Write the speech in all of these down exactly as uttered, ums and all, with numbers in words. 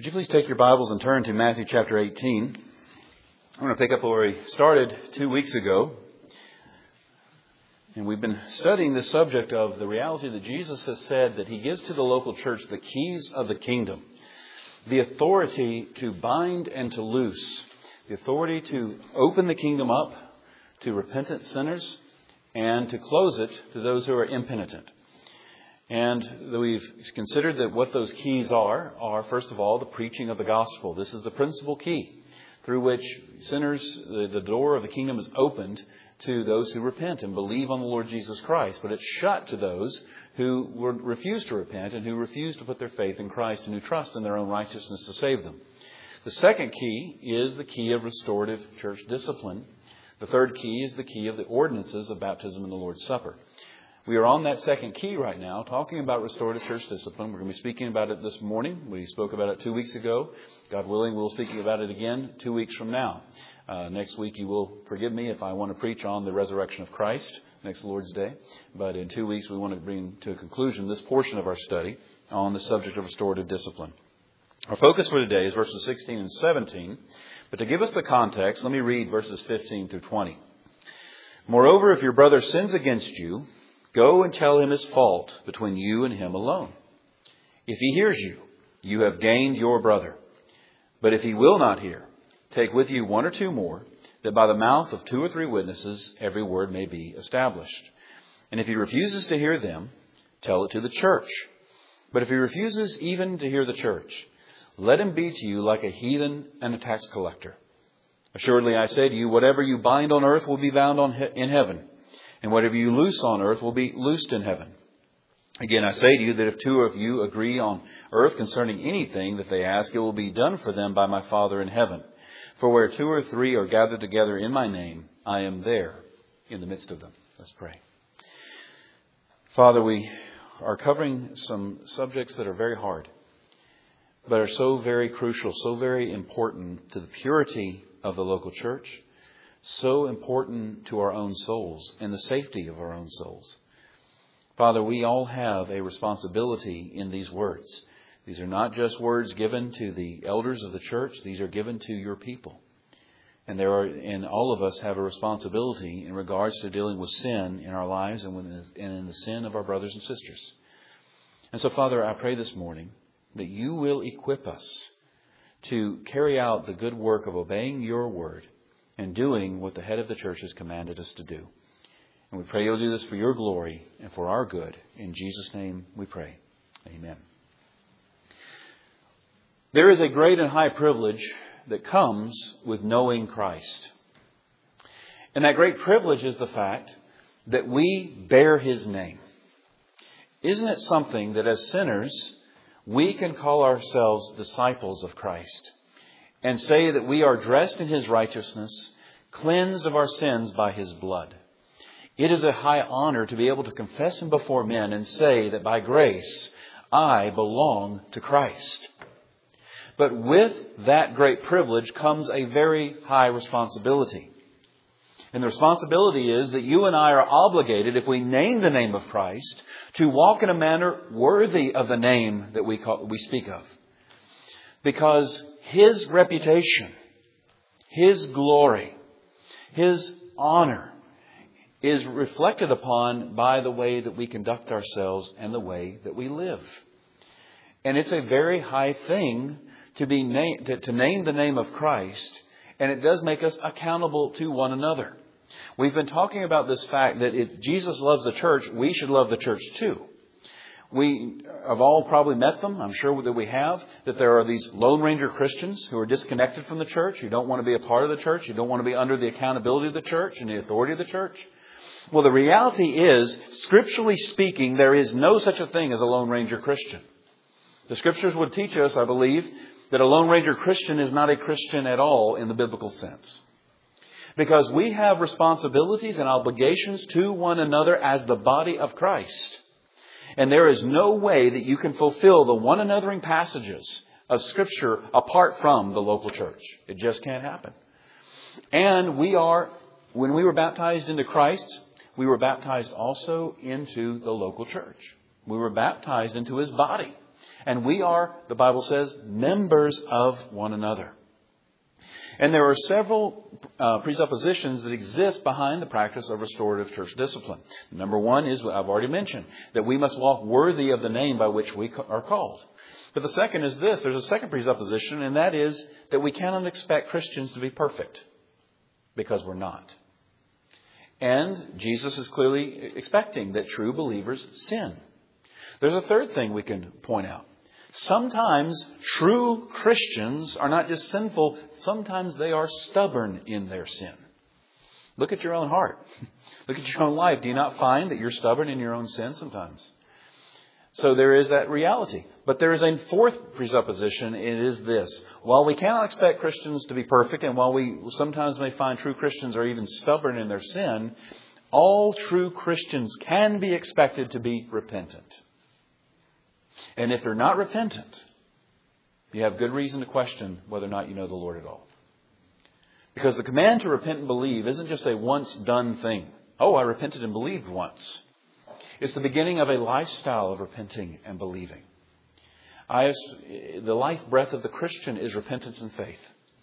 Would you please take your Bibles and turn to Matthew chapter eighteen? I'm going to pick up where we started two weeks ago. And we've been studying the subject of the reality that Jesus has said that He gives to the local church the keys of the kingdom. The authority to bind and to loose. The authority to open the kingdom up to repentant sinners and to close it to those who are impenitent. And we've considered that what those keys are, are first of all, the preaching of the gospel. This is the principal key through which sinners, the, the door of the kingdom is opened to those who repent and believe on the Lord Jesus Christ. But it's shut to those who were, refuse to repent and who refuse to put their faith in Christ and who trust in their own righteousness to save them. The second key is the key of restorative church discipline. The third key is the key of the ordinances of baptism and the Lord's Supper. We are on that second key right now, talking about restorative church discipline. We're going to be speaking about it this morning. We spoke about it two weeks ago. God willing, we'll be speaking about it again two weeks from now. Uh, next week, you will forgive me if I want to preach on the resurrection of Christ next Lord's Day. But in two weeks, we want to bring to a conclusion this portion of our study on the subject of restorative discipline. Our focus for today is verses sixteen and seventeen. But to give us the context, let me read verses fifteen through twenty. Moreover, if your brother sins against you, go and tell him his fault between you and him alone. If he hears you, you have gained your brother. But if he will not hear, take with you one or two more, that by the mouth of two or three witnesses every word may be established. And if he refuses to hear them, tell it to the church. But if he refuses even to hear the church, let him be to you like a heathen and a tax collector. Assuredly, I say to you, whatever you bind on earth will be bound on he- in heaven. And whatever you loose on earth will be loosed in heaven. Again, I say to you that if two of you agree on earth concerning anything that they ask, it will be done for them by my Father in heaven. For where two or three are gathered together in my name, I am there in the midst of them. Let's pray. Father, we are covering some subjects that are very hard, but are so very crucial, so very important to the purity of the local church. So important to our own souls and the safety of our own souls. Father, we all have a responsibility in these words. These are not just words given to the elders of the church. These are given to your people. And there are, and all of us have a responsibility in regards to dealing with sin in our lives and in the sin of our brothers and sisters. And so, Father, I pray this morning that you will equip us to carry out the good work of obeying your word and doing what the head of the church has commanded us to do. And we pray you'll do this for your glory and for our good. In Jesus' name we pray. Amen. There is a great and high privilege that comes with knowing Christ. And that great privilege is the fact that we bear His name. Isn't it something that as sinners, we can call ourselves disciples of Christ and say that we are dressed in His righteousness, cleansed of our sins by His blood? It is a high honor to be able to confess Him before men and say that by grace I belong to Christ. But with that great privilege comes a very high responsibility. And the responsibility is that you and I are obligated, if we name the name of Christ, to walk in a manner worthy of the name that we call, we speak of. Because His reputation, His glory, His honor is reflected upon by the way that we conduct ourselves and the way that we live. And it's a very high thing to be named, to, to name the name of Christ, and it does make us accountable to one another. We've been talking about this fact that if Jesus loves the church, we should love the church too. We have all probably met them. I'm sure that we have. That there are these Lone Ranger Christians who are disconnected from the church, who don't want to be a part of the church, who don't want to be under the accountability of the church and the authority of the church. Well, the reality is, scripturally speaking, there is no such a thing as a Lone Ranger Christian. The Scriptures would teach us, I believe, that a Lone Ranger Christian is not a Christian at all in the biblical sense. Because we have responsibilities and obligations to one another as the body of Christ. And there is no way that you can fulfill the one anothering passages of Scripture apart from the local church. It just can't happen. And we are, when we were baptized into Christ, we were baptized also into the local church. We were baptized into His body. And we are, the Bible says, members of one another. And there are several uh, presuppositions that exist behind the practice of restorative church discipline. Number one is what I've already mentioned, that we must walk worthy of the name by which we are called. But the second is this. There's a second presupposition, and that is that we cannot expect Christians to be perfect, because we're not. And Jesus is clearly expecting that true believers sin. There's a third thing we can point out. Sometimes true Christians are not just sinful, sometimes they are stubborn in their sin. Look at your own heart. Look at your own life. Do you not find that you're stubborn in your own sin sometimes? So there is that reality. But there is a fourth presupposition. It is this. While we cannot expect Christians to be perfect, and while we sometimes may find true Christians are even stubborn in their sin, all true Christians can be expected to be repentant. And if they're not repentant, you have good reason to question whether or not you know the Lord at all. Because the command to repent and believe isn't just a once done thing. Oh, I repented and believed once. It's the beginning of a lifestyle of repenting and believing. I, the life breath of the Christian is repentance and faith.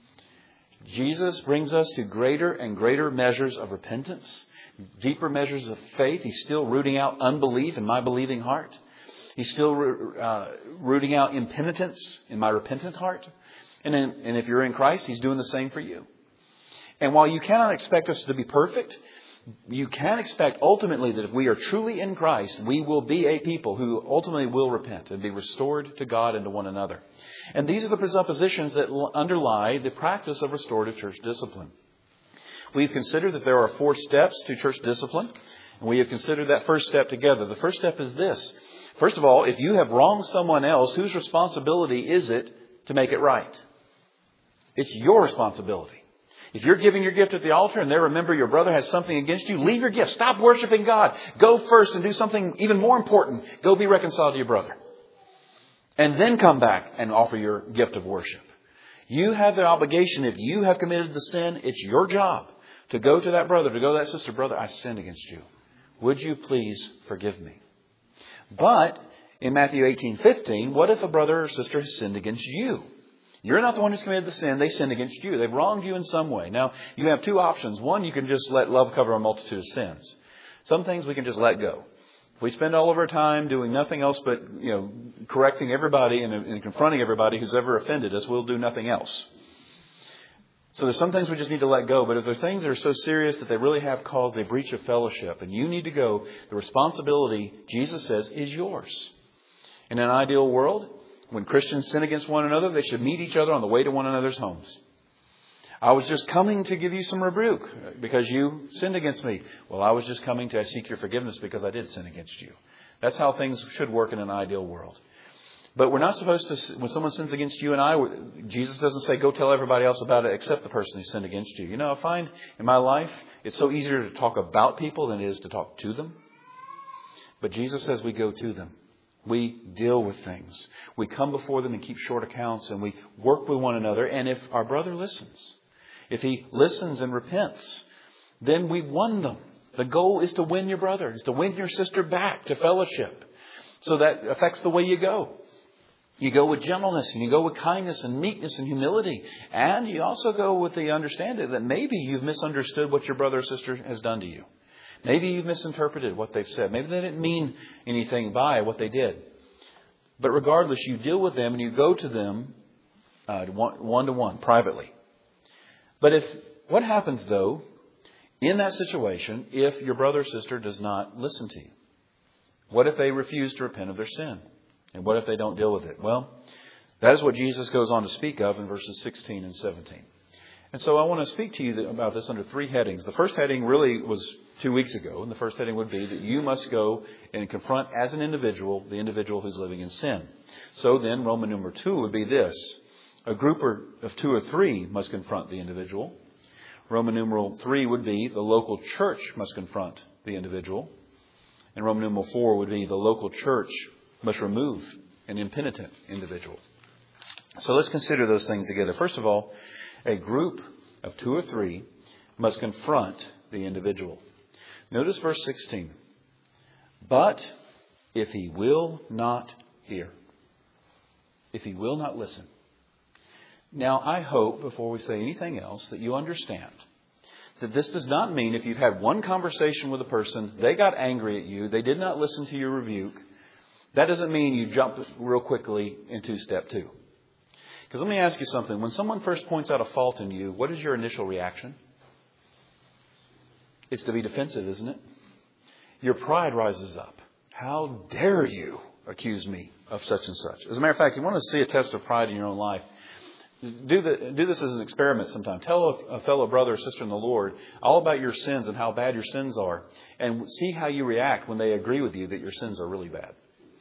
Jesus brings us to greater and greater measures of repentance, deeper measures of faith. He's still rooting out unbelief in my believing heart. He's still uh, rooting out impenitence in my repentant heart. And, in, and if you're in Christ, He's doing the same for you. And while you cannot expect us to be perfect, you can expect ultimately that if we are truly in Christ, we will be a people who ultimately will repent and be restored to God and to one another. And these are the presuppositions that underlie the practice of restorative church discipline. We've considered that there are four steps to church discipline. And we have considered that first step together. The first step is this. First of all, if you have wronged someone else, whose responsibility is it to make it right? It's your responsibility. If you're giving your gift at the altar and there remember your brother has something against you, leave your gift. Stop worshiping God. Go first and do something even more important. Go be reconciled to your brother. And then come back and offer your gift of worship. You have the obligation, if you have committed the sin, it's your job to go to that brother, to go to that sister. Brother, I sinned against you. Would you please forgive me? But in Matthew eighteen fifteen, what if a brother or sister has sinned against you? You're not the one who's committed the sin. They sinned against you. They've wronged you in some way. Now, you have two options. One, you can just let love cover a multitude of sins. Some things we can just let go. If we spend all of our time doing nothing else but, you know, correcting everybody and, and confronting everybody who's ever offended us, we'll do nothing else. So there's some things we just need to let go. But if there are things that are so serious that they really have caused a breach of fellowship and you need to go, the responsibility, Jesus says, is yours. In an ideal world, when Christians sin against one another, they should meet each other on the way to one another's homes. I was just coming to give you some rebuke because you sinned against me. Well, I was just coming to seek your forgiveness because I did sin against you. That's how things should work in an ideal world. But we're not supposed to, when someone sins against you and I, Jesus doesn't say, go tell everybody else about it except the person who sinned against you. You know, I find in my life, it's so easier to talk about people than it is to talk to them. But Jesus says we go to them. We deal with things. We come before them and keep short accounts, and we work with one another. And if our brother listens, if he listens and repents, then we've won them. The goal is to win your brother, is to win your sister back to fellowship. So that affects the way you go. You go with gentleness, and you go with kindness and meekness and humility. And you also go with the understanding that maybe you've misunderstood what your brother or sister has done to you. Maybe you've misinterpreted what they've said. Maybe they didn't mean anything by what they did. But regardless, you deal with them and you go to them uh, one to one, privately. But if what happens, though, in that situation, if your brother or sister does not listen to you? What if they refuse to repent of their sin? And what if they don't deal with it? Well, that is what Jesus goes on to speak of in verses sixteen and seventeen. And so I want to speak to you about this under three headings. The first heading really was two weeks ago. And the first heading would be that you must go and confront as an individual the individual who's living in sin. So then Roman number two would be this. A group of two or three must confront the individual. Roman numeral three would be the local church must confront the individual. And Roman numeral four would be the local church must remove an impenitent individual. So let's consider those things together. First of all, a group of two or three must confront the individual. Notice verse sixteen. But if he will not hear. if he will not listen. Now, I hope, before we say anything else, that you understand that this does not mean if you've had one conversation with a person, they got angry at you, they did not listen to your rebuke, that doesn't mean you jump real quickly into step two. Because let me ask you something. When someone first points out a fault in you, what is your initial reaction? It's to be defensive, isn't it? Your pride rises up. How dare you accuse me of such and such? As a matter of fact, you want to see a test of pride in your own life. Do, the, do this as an experiment sometime. Tell a, a fellow brother or sister in the Lord all about your sins and how bad your sins are. And see how you react when they agree with you that your sins are really bad.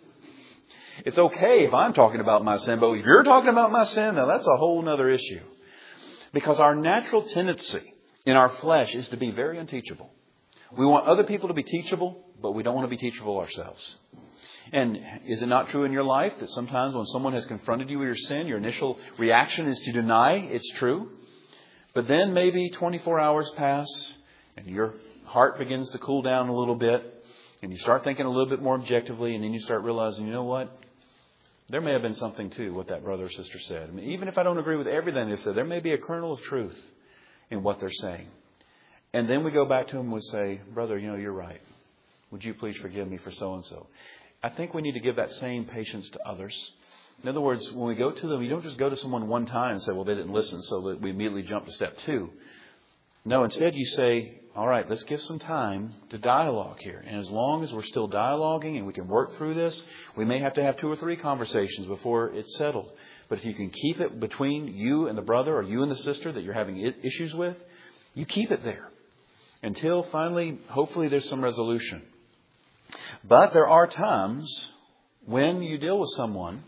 It's okay if I'm talking about my sin, but if you're talking about my sin, now that's a whole other issue. Because our natural tendency in our flesh is to be very unteachable. We want other people to be teachable, but we don't want to be teachable ourselves. And is it not true in your life that sometimes when someone has confronted you with your sin, your initial reaction is to deny it's true? But then maybe twenty-four hours pass and your heart begins to cool down a little bit and you start thinking a little bit more objectively, and then you start realizing, you know what? There may have been something to what that brother or sister said. I mean, even if I don't agree with everything they said, there may be a kernel of truth in what they're saying. And then we go back to them and we say, brother, you know, you're right. Would you please forgive me for so-and-so? I think we need to give that same patience to others. In other words, when we go to them, you don't just go to someone one time and say, well, they didn't listen, so that we immediately jump to step two. No, instead you say, all right, let's give some time to dialogue here. And as long as we're still dialoguing and we can work through this, we may have to have two or three conversations before it's settled. But if you can keep it between you and the brother or you and the sister that you're having issues with, you keep it there until finally, hopefully, there's some resolution. But there are times when you deal with someone,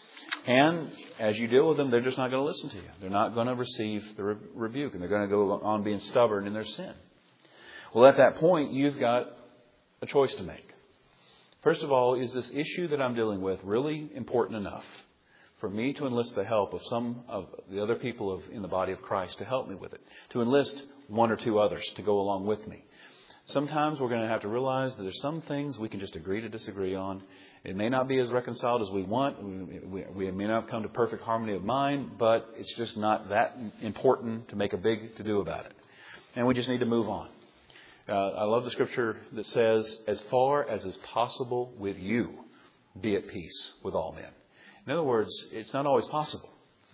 and as you deal with them, they're just not going to listen to you. They're not going to receive the re- rebuke, and they're going to go on being stubborn in their sin. Well, at that point, you've got a choice to make. First of all, is this issue that I'm dealing with really important enough for me to enlist the help of some of the other people of, in the body of Christ to help me with it? To enlist one or two others to go along with me. Sometimes we're going to have to realize that there's some things we can just agree to disagree on. It may not be as reconciled as we want. We, we, we may not have come to perfect harmony of mind, but it's just not that important to make a big to-do about it. And we just need to move on. Uh, I love the scripture that says, as far as is possible with you, be at peace with all men. In other words, it's not always possible.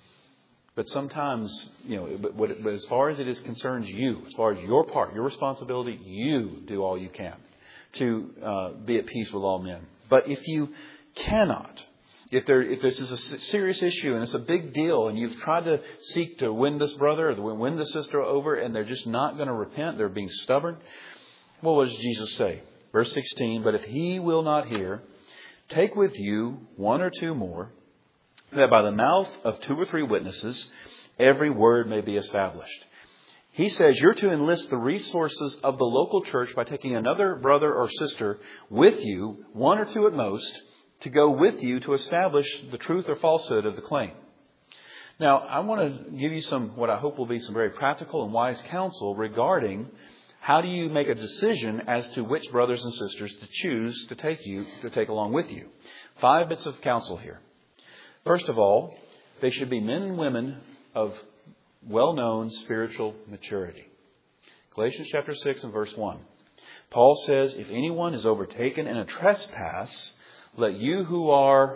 But sometimes, you know, but, but, but as far as it is concerns you, as far as your part, your responsibility, you do all you can to uh, be at peace with all men. But if you cannot, if there, if this is a serious issue and it's a big deal and you've tried to seek to win this brother or win this sister over and they're just not going to repent, they're being stubborn, well, what does Jesus say? Verse sixteen, but if he will not hear, take with you one or two more, that by the mouth of two or three witnesses, every word may be established. He says you're to enlist the resources of the local church by taking another brother or sister with you, one or two at most, to go with you to establish the truth or falsehood of the claim. Now, I want to give you some, what I hope will be some very practical and wise counsel regarding how do you make a decision as to which brothers and sisters to choose to take you, to take along with you. Five bits of counsel here. First of all, they should be men and women of well-known spiritual maturity. Galatians chapter six and verse one. Paul says, if anyone is overtaken in a trespass, let you who are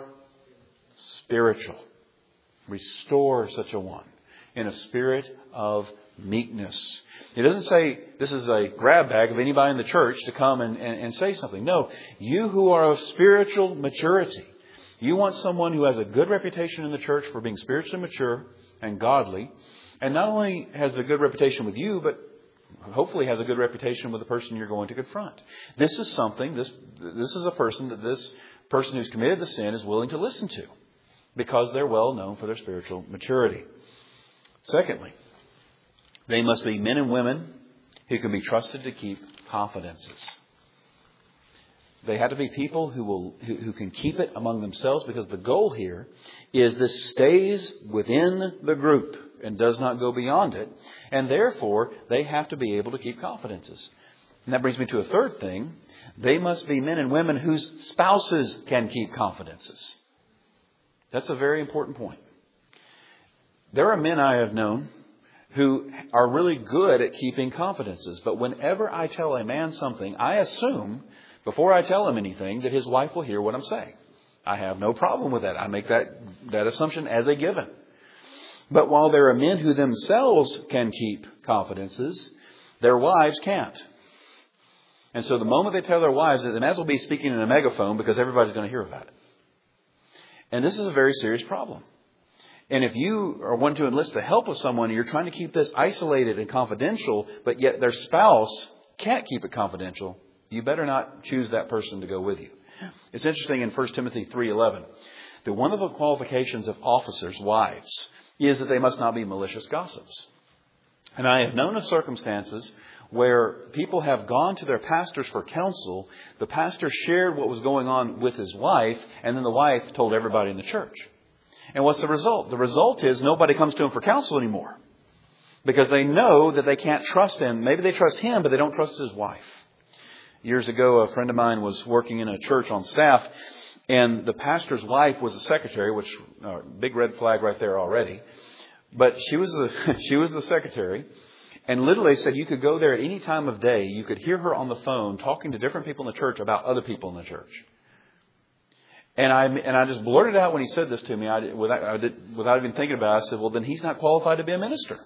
spiritual restore such a one in a spirit of meekness. It doesn't say this is a grab bag of anybody in the church to come and, and, and say something. No, you who are of spiritual maturity. You want someone who has a good reputation in the church for being spiritually mature and godly, and not only has a good reputation with you, but hopefully has a good reputation with the person you're going to confront. This is something, this this is a person that this person who's committed the sin is willing to listen to because they're well known for their spiritual maturity. Secondly, they must be men and women who can be trusted to keep confidences. They have to be people who will who, who can keep it among themselves, because the goal here is this stays within the group and does not go beyond it. And therefore, they have to be able to keep confidences. And that brings me to a third thing. They must be men and women whose spouses can keep confidences. That's a very important point. There are men I have known who are really good at keeping confidences. But whenever I tell a man something, I assume, before I tell him anything, that his wife will hear what I'm saying. I have no problem with that. I make that, that assumption as a given. But while there are men who themselves can keep confidences, their wives can't. And so the moment they tell their wives, they might as well be speaking in a megaphone because everybody's going to hear about it. And this is a very serious problem. And if you are wanting to enlist the help of someone and you're trying to keep this isolated and confidential, but yet their spouse can't keep it confidential, you better not choose that person to go with you. It's interesting in First Timothy three eleven that one of the qualifications of officers' wives is that they must not be malicious gossips. And I have known of circumstances where people have gone to their pastors for counsel. The pastor shared what was going on with his wife, and then the wife told everybody in the church. And what's the result? The result is nobody comes to him for counsel anymore because they know that they can't trust him. Maybe they trust him, but they don't trust his wife. Years ago, a friend of mine was working in a church on staff, and the pastor's wife was a secretary, which uh, big red flag right there already. But she was the, she was the secretary. And literally said you could go there at any time of day. You could hear her on the phone talking to different people in the church about other people in the church. And I and I just blurted out when he said this to me, I, without, I did, without even thinking about it, I said, well, then he's not qualified to be a minister.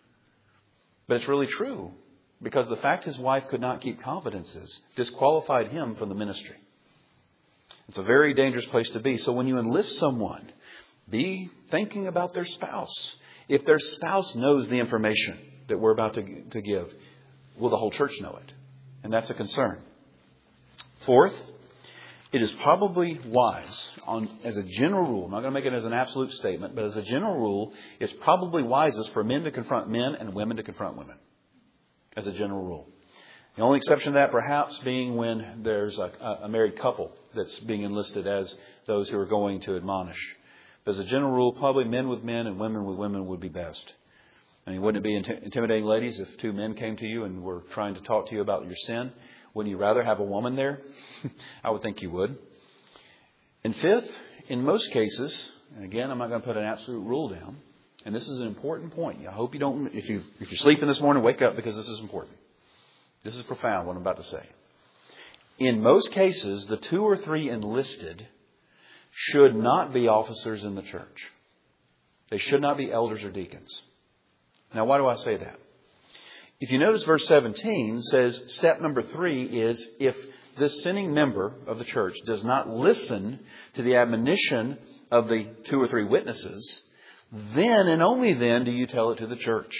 But it's really true, because the fact his wife could not keep confidences disqualified him from the ministry. It's a very dangerous place to be. So when you enlist someone, be thinking about their spouse. If their spouse knows the information that we're about to, to give, will the whole church know it? And that's a concern. Fourth, it is probably wise, on, as a general rule, I'm not going to make it as an absolute statement, but as a general rule, it's probably wisest for men to confront men and women to confront women, as a general rule. The only exception to that perhaps being when there's a, a married couple that's being enlisted as those who are going to admonish. But as a general rule, probably men with men and women with women would be best. I mean, wouldn't it be intimidating, ladies, if two men came to you and were trying to talk to you about your sin? Wouldn't you rather have a woman there? I would think you would. And fifth, in most cases, and again, I'm not going to put an absolute rule down, and this is an important point. I hope you don't, if, you, if you're sleeping this morning, wake up, because this is important. This is profound, what I'm about to say. In most cases, the two or three enlisted should not be officers in the church. They should not be elders or deacons. Now, why do I say that? If you notice verse seventeen says step number three is if this sinning member of the church does not listen to the admonition of the two or three witnesses, then and only then do you tell it to the church.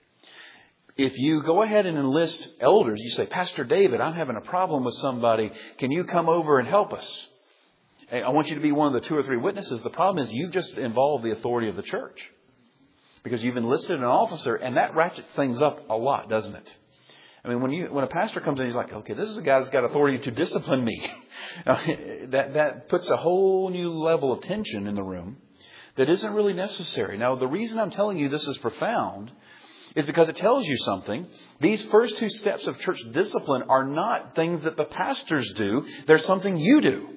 If you go ahead and enlist elders, you say, Pastor David, I'm having a problem with somebody. Can you come over and help us? I want you to be one of the two or three witnesses. The problem is you've just involved the authority of the church. Because you've enlisted an officer, and that ratchets things up a lot, doesn't it? I mean, when you when a pastor comes in, he's like, okay, this is a guy that's got authority to discipline me. that that puts a whole new level of tension in the room that isn't really necessary. Now, the reason I'm telling you this is profound is because it tells you something. These first two steps of church discipline are not things that the pastors do. They're something you do.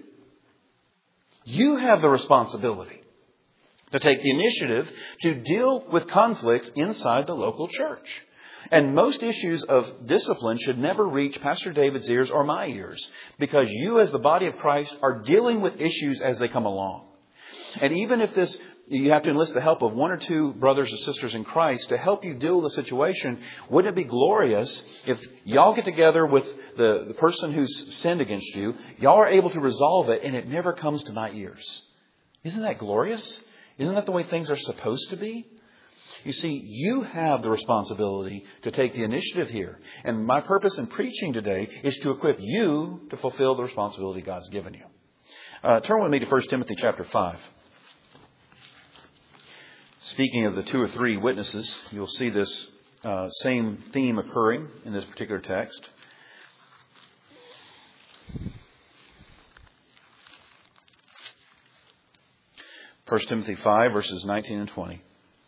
You have the responsibility to take the initiative to deal with conflicts inside the local church. And most issues of discipline should never reach Pastor David's ears or my ears, because you as the body of Christ are dealing with issues as they come along. And even if this, you have to enlist the help of one or two brothers or sisters in Christ to help you deal with the situation, wouldn't it be glorious if y'all get together with the, the person who's sinned against you, y'all are able to resolve it, and it never comes to my ears? Isn't that glorious? Isn't that the way things are supposed to be? You see, you have the responsibility to take the initiative here. And my purpose in preaching today is to equip you to fulfill the responsibility God's given you. Uh, turn with me to First Timothy chapter five. Speaking of the two or three witnesses, you'll see this uh, same theme occurring in this particular text. First Timothy five, verses nineteen and twenty.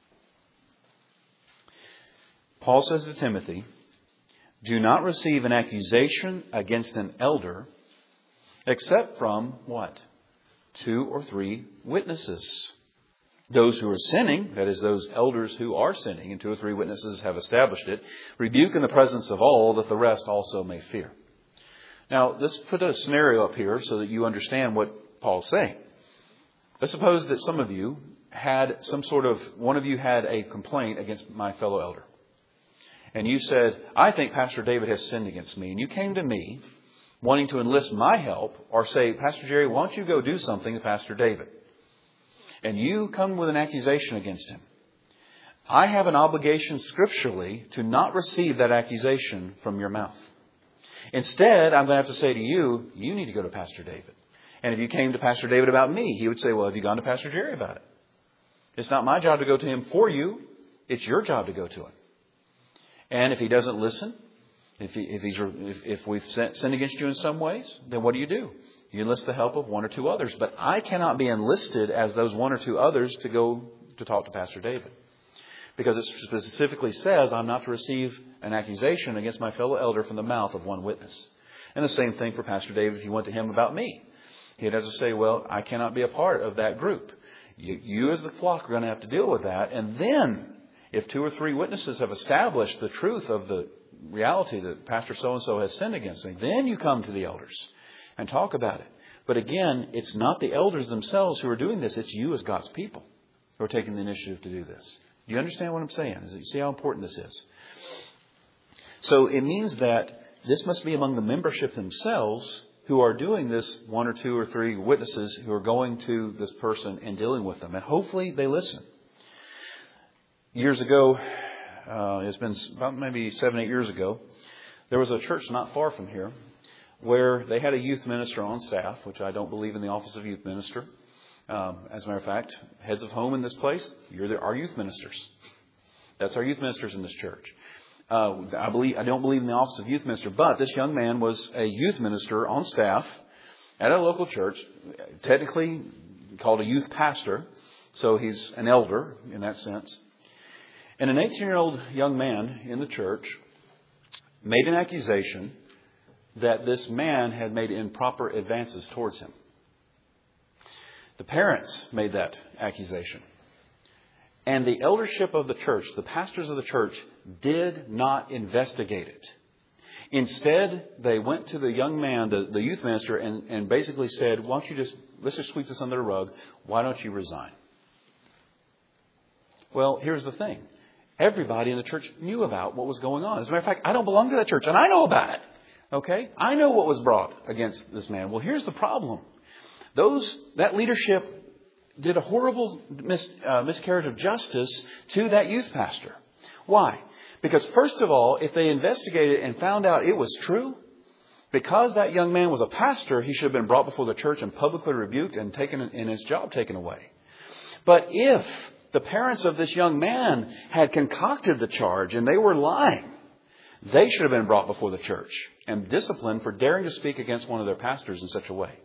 Paul says to Timothy, do not receive an accusation against an elder except from what? two or three witnesses. Those who are sinning, that is, those elders who are sinning, and two or three witnesses have established it, rebuke in the presence of all, that the rest also may fear. Now, let's put a scenario up here so that you understand what Paul's saying. Let's suppose that some of you had some sort of, one of you had a complaint against my fellow elder. And you said, I think Pastor David has sinned against me. And you came to me wanting to enlist my help or say, Pastor Jerry, why don't you go do something to Pastor David? And you come with an accusation against him. I have an obligation scripturally to not receive that accusation from your mouth. Instead, I'm going to have to say to you, you need to go to Pastor David. And if you came to Pastor David about me, he would say, well, have you gone to Pastor Jerry about it? It's not my job to go to him for you. It's your job to go to him. And if he doesn't listen, if he, if, he's, if, if we've sinned against you in some ways, then what do you do? You enlist the help of one or two others. But I cannot be enlisted as those one or two others to go to talk to Pastor David. Because it specifically says I'm not to receive an accusation against my fellow elder from the mouth of one witness. And the same thing for Pastor David if you went to him about me. He'd have to say, well, I cannot be a part of that group. You, you as the flock are going to have to deal with that. And then if two or three witnesses have established the truth of the reality that Pastor so-and-so has sinned against me, then you come to the elders and talk about it. But again, it's not the elders themselves who are doing this. It's you as God's people who are taking the initiative to do this. Do you understand what I'm saying? Is it, you see how important this is? So it means that this must be among the membership themselves who are doing this, one or two or three witnesses who are going to this person and dealing with them. And hopefully they listen. Years ago, uh, it's been about maybe seven, eight years ago, there was a church not far from here where they had a youth minister on staff, which I don't believe in the office of youth minister. Um, as a matter of fact, heads of home in this place, you're the, our youth ministers. That's our youth ministers in this church. Uh, I believe I don't believe in the office of youth minister, but this young man was a youth minister on staff at a local church, technically called a youth pastor, so he's an elder in that sense. And an eighteen-year-old young man in the church made an accusation that this man had made improper advances towards him. The parents made that accusation. And the eldership of the church, the pastors of the church, did not investigate it. Instead, they went to the young man, the, the youth minister, and, and basically said, why don't you just, let's just sweep this under the rug. Why don't you resign? Well, here's the thing. Everybody in the church knew about what was going on. As a matter of fact, I don't belong to that church, and I know about it. Okay? I know what was brought against this man. Well, here's the problem. Those, that leadership did a horrible mis, uh, miscarriage of justice to that youth pastor. Why? Because first of all, if they investigated and found out it was true, because that young man was a pastor, he should have been brought before the church and publicly rebuked and taken and his job taken away. But if the parents of this young man had concocted the charge and they were lying, they should have been brought before the church and disciplined for daring to speak against one of their pastors in such a way.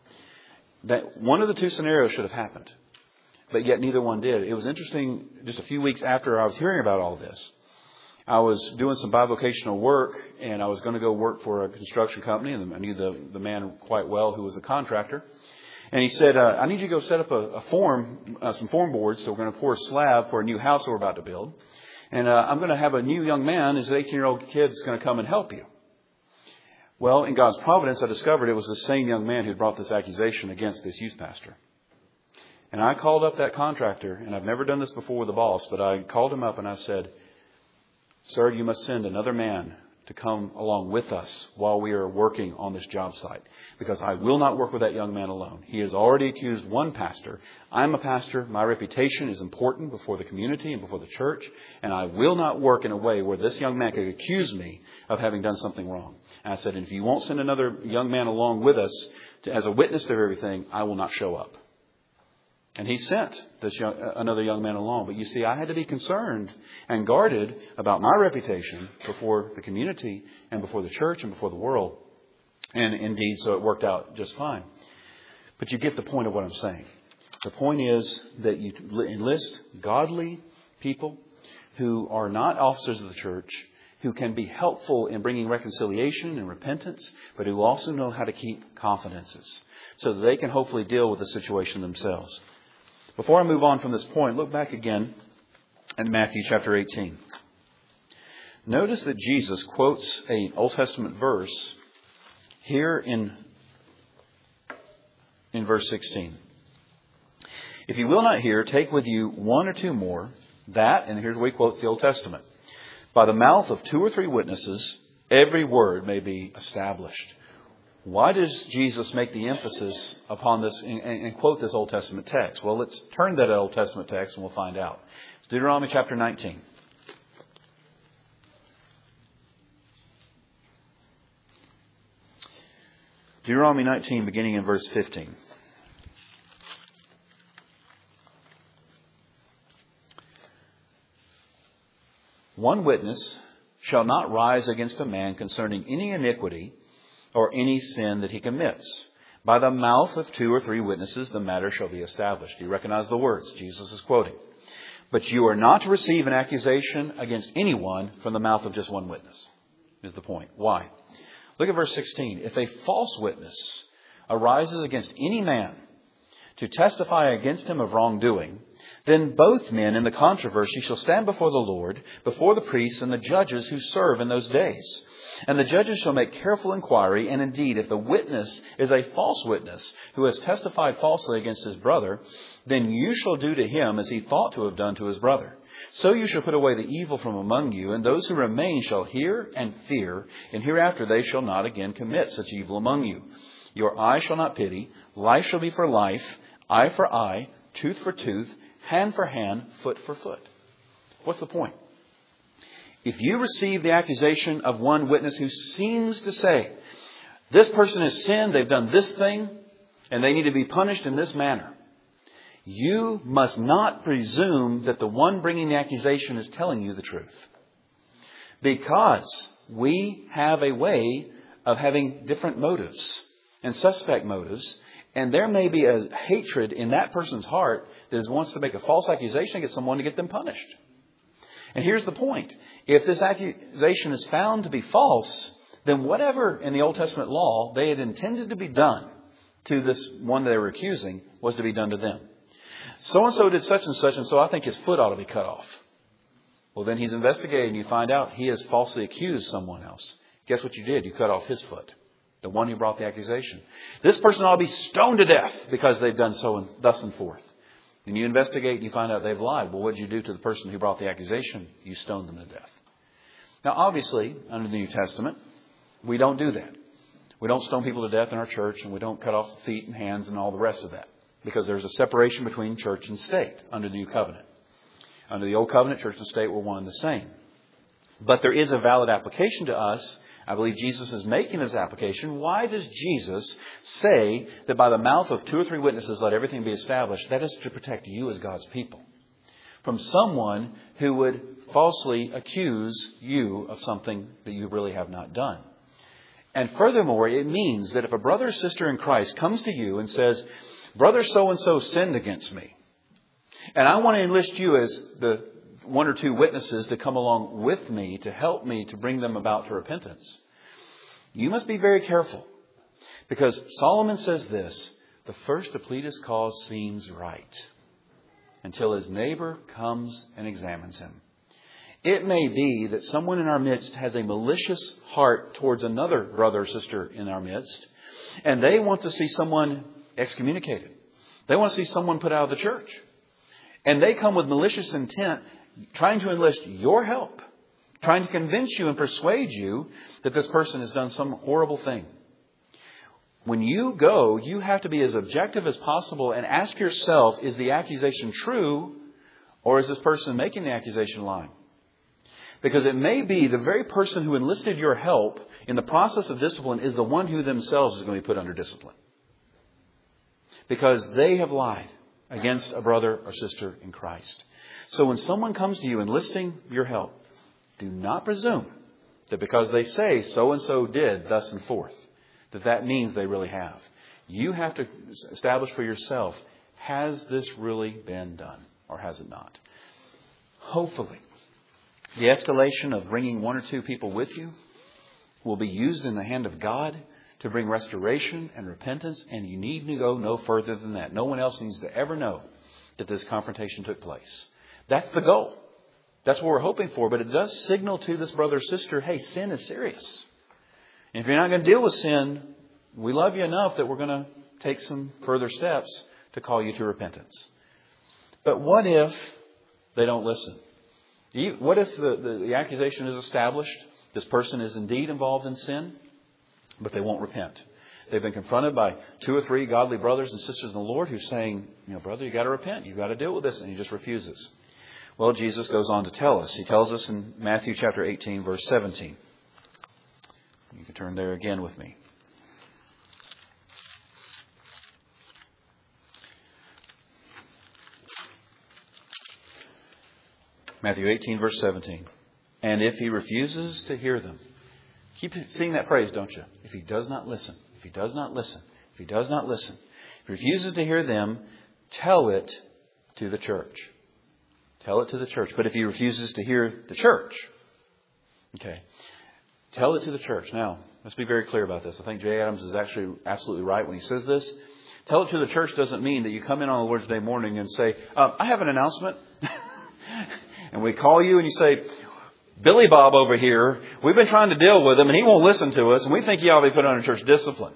That one of the two scenarios should have happened, but yet neither one did. It was interesting, just a few weeks after I was hearing about all this, I was doing some bivocational work, and I was going to go work for a construction company, and I knew the, the man quite well who was a contractor. And he said, uh, I need you to go set up a, a form, uh, some form boards, so we're going to pour a slab for a new house we're about to build. And uh, I'm going to have a new young man, his eighteen-year-old kid, is going to come and help you. Well, in God's providence, I discovered it was the same young man who brought this accusation against this youth pastor. And I called up that contractor, and I've never done this before with a boss, but I called him up and I said, sir, you must send another man to come along with us while we are working on this job site, because I will not work with that young man alone. He has already accused one pastor. I'm a pastor. My reputation is important before the community and before the church, and I will not work in a way where this young man could accuse me of having done something wrong. And I said, and if you won't send another young man along with us to, as a witness to everything, I will not show up. And he sent this young, another young man along. But you see, I had to be concerned and guarded about my reputation before the community and before the church and before the world. And indeed, so it worked out just fine. But you get the point of what I'm saying. The point is that you enlist godly people who are not officers of the church, who can be helpful in bringing reconciliation and repentance, but who also know how to keep confidences so that they can hopefully deal with the situation themselves. Before I move on from this point, look back again at Matthew chapter eighteen. Notice that Jesus quotes an Old Testament verse here in, in verse sixteen. If you will not hear, take with you one or two more, that, and here's where he quotes the Old Testament, by the mouth of two or three witnesses, every word may be established. Why does Jesus make the emphasis upon this and, and quote this Old Testament text? Well, let's turn to that Old Testament text and we'll find out. It's Deuteronomy chapter nineteen. Deuteronomy nineteen, beginning in verse fifteen. One witness shall not rise against a man concerning any iniquity or any sin that he commits. By the mouth of two or three witnesses, the matter shall be established. Do you recognize the words Jesus is quoting? But you are not to receive an accusation against anyone from the mouth of just one witness, is the point. Why? Look at verse sixteen. If a false witness arises against any man to testify against him of wrongdoing, then both men in the controversy shall stand before the Lord, before the priests and the judges who serve in those days. And the judges shall make careful inquiry, and indeed, if the witness is a false witness who has testified falsely against his brother, then you shall do to him as he thought to have done to his brother. So you shall put away the evil from among you, and those who remain shall hear and fear, and hereafter they shall not again commit such evil among you. Your eye shall not pity, life shall be for life, eye for eye, tooth for tooth, hand for hand, foot for foot. What's the point? If you receive the accusation of one witness who seems to say, this person has sinned, they've done this thing, and they need to be punished in this manner, you must not presume that the one bringing the accusation is telling you the truth. Because we have a way of having different motives and suspect motives. And there may be a hatred in that person's heart that wants to make a false accusation against someone to get them punished. And here's the point. If this accusation is found to be false, then whatever in the Old Testament law they had intended to be done to this one they were accusing was to be done to them. So-and-so did such and such, and so I think his foot ought to be cut off. Well, then he's investigated and you find out he has falsely accused someone else. Guess what you did? You cut off his foot. The one who brought the accusation. This person ought to be stoned to death because they've done so and thus and forth. And you investigate and you find out they've lied. Well, what did you do to the person who brought the accusation? You stoned them to death. Now, obviously, under the New Testament, we don't do that. We don't stone people to death in our church, and we don't cut off feet and hands and all the rest of that. Because there's a separation between church and state under the New Covenant. Under the Old Covenant, church and state were one and the same. But there is a valid application to us. I believe Jesus is making this application. Why does Jesus say that by the mouth of two or three witnesses let everything be established? That is to protect you as God's people from someone who would falsely accuse you of something that you really have not done. And furthermore, it means that if a brother or sister in Christ comes to you and says, brother so-and-so sinned against me, and I want to enlist you as the one or two witnesses to come along with me to help me to bring them about to repentance, you must be very careful. Because Solomon says this, the first to plead his cause seems right until his neighbor comes and examines him. It may be that someone in our midst has a malicious heart towards another brother or sister in our midst, and they want to see someone excommunicated. They want to see someone put out of the church. And they come with malicious intent, trying to enlist your help, trying to convince you and persuade you that this person has done some horrible thing. When you go, you have to be as objective as possible and ask yourself, is the accusation true, or is this person making the accusation lying? Because it may be the very person who enlisted your help in the process of discipline is the one who themselves is going to be put under discipline. Because they have lied against a brother or sister in Christ. So when someone comes to you enlisting your help, do not presume that because they say so-and-so did thus and forth, that that means they really have. You have to establish for yourself, has this really been done or has it not? Hopefully, The escalation of bringing one or two people with you will be used in the hand of God to bring restoration and repentance, and you need to go no further than that. No one else needs to ever know that this confrontation took place. That's the goal. That's what we're hoping for, but it does signal to this brother or sister, hey, sin is serious. And if you're not going to deal with sin, we love you enough that we're going to take some further steps to call you to repentance. But what if they don't listen? What if the, the, the accusation is established? This person is indeed involved in sin, but they won't repent. They've been confronted by two or three godly brothers and sisters in the Lord who's saying, you know, brother, you've got to repent. You've got to deal with this. And he just refuses. Well, Jesus goes on to tell us. He tells us in Matthew chapter eighteen, verse seventeen. You can turn there again with me. Matthew eighteen, verse seventeen. And if he refuses to hear them. Keep seeing that phrase, don't you? If he does not listen. If he does not listen. If he does not listen. If he refuses to hear them, tell it to the church. Tell it to the church. But if he refuses to hear the church, okay, tell it to the church. Now, let's be very clear about this. I think Jay Adams is actually absolutely right when he says this. Tell it to the church doesn't mean that you come in on the Lord's Day morning and say, um, I have an announcement. And we call you and you say, Billy Bob over here, we've been trying to deal with him and he won't listen to us and we think he ought to be put under church discipline.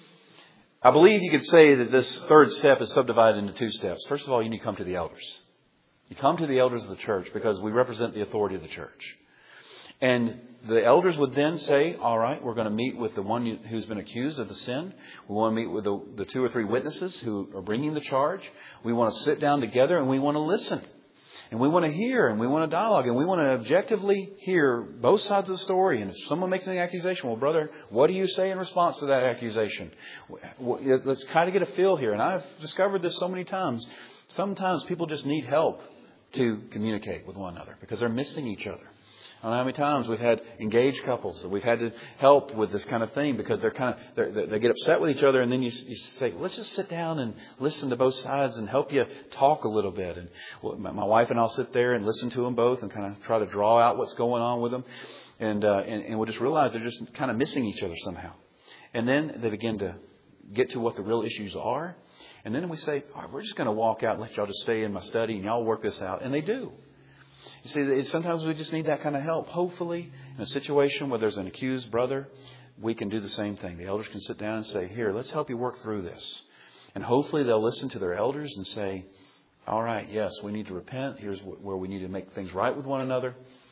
I believe you could say that this third step is subdivided into two steps. First of all, you need to come to the elders. You come to the elders of the church because we represent the authority of the church. And the elders would then say, all right, we're going to meet with the one who's been accused of the sin. We want to meet with the, the two or three witnesses who are bringing the charge. We want to sit down together and we want to listen. And we want to hear and we want to dialogue and we want to objectively hear both sides of the story. And if someone makes an accusation, well, brother, what do you say in response to that accusation? Let's kind of get a feel here. And I've discovered this so many times. Sometimes people just need help to communicate with one another because they're missing each other. I don't know how many times we've had engaged couples that we've had to help with this kind of thing because they're kind of they're, they get upset with each other, and then you, you say, well, let's just sit down and listen to both sides and help you talk a little bit. And well, my, my wife and I'll sit there and listen to them both and kind of try to draw out what's going on with them, and uh, and, and we'll just realize they're just kind of missing each other somehow. And then they begin to get to what the real issues are, and then we say, all right, we're just going to walk out and let y'all just stay in my study and y'all work this out, and they do. You see, sometimes we just need that kind of help. Hopefully, in a situation where there's an accused brother, we can do the same thing. The elders can sit down and say, here, let's help you work through this. And hopefully they'll listen to their elders and say, all right, yes, we need to repent. Here's where we need to make things right with one another.